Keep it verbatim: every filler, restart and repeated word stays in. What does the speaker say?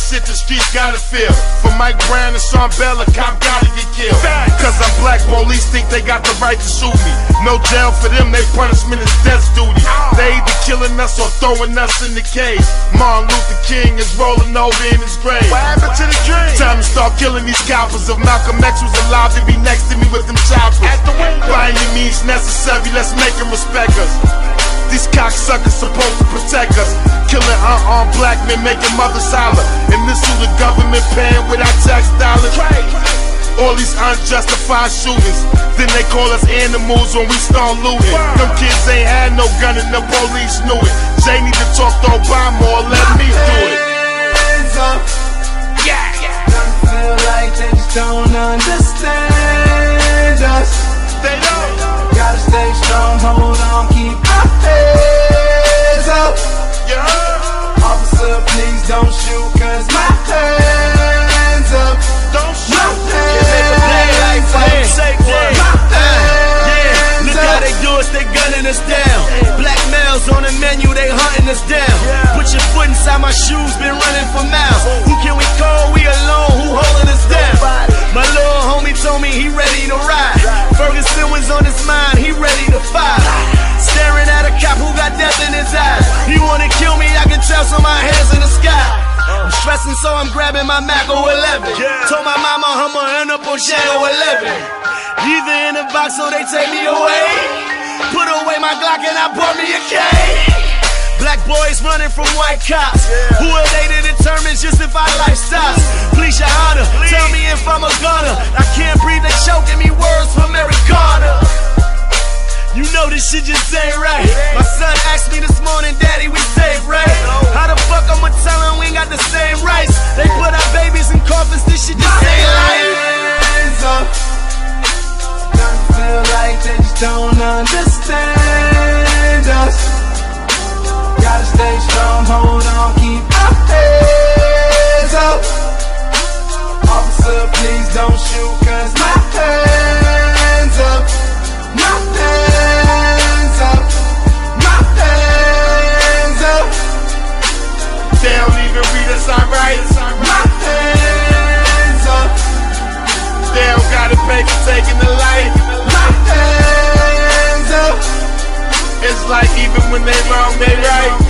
shit the streets gotta feel. For Mike Brown and Sean Bell, a cop gotta get killed. Cause I'm black, police think they got the right to shoot me. No jail for them, they punishment is death duty. They either killing us or throwing us in the cage. Martin Luther King is rolling over in his grave. What happened to the dream? Time to start killing these coppers. If Malcolm X was allowed to be next to me with them choppers. At the window. By any means necessary, let's make them respect us. These cocksuckers supposed to protect us. Killing unarmed black men, making mothers holler. And this who the government paying with our tax dollars. All these unjustified shootings. Then they call us animals when we start looting. Them kids ain't had no gun and the police knew it. Jay need to talk to Obama or let me do it. Hands up. Yeah, yeah. Some feel like they just don't understand us. They don't. Gotta stay strong, hold on, keep our heads up. Yeah. Officer, please don't shoot, cause my hands up. Don't shoot. My hands up. My hands Look how they do us, they gunning us down. Black males on the menu, they hunting us down. Put your foot inside my shoes, been running for miles. Who can we call? We alone, who holding us down? My little homie told me he ready to ride. Ferguson was on his mind, he ready to fight. Staring at a cop who got death in his eyes. He wanna kill me, I can tell, so my hands in the sky. I'm stressing, so I'm grabbing my Mac oh eleven. Told my mama I'ma end up on Shadow eleven. Either in the box or they take me away. Put away my Glock and I bought me a K. Black boys running from white cops. Who are they to determine just if our life stops? Please, your honor, tell me if I'm a gunner. I can't breathe, they choking me words from Americana. You know this shit just ain't right. My son asked me this morning, Daddy, we safe, right? How the fuck I'ma tell him we ain't got the same rights? They put our babies in coffins, this shit just ain't right. hands up. Some feel like they just don't understand us. Gotta stay strong, hold on, keep our heads up. Officer, please don't shoot, cause my hands up. My hands up. My hands up. They don't even read us our rights. My hands up. They don't gotta pay for taking the light. My hands up. It's like even when they wrong, they right.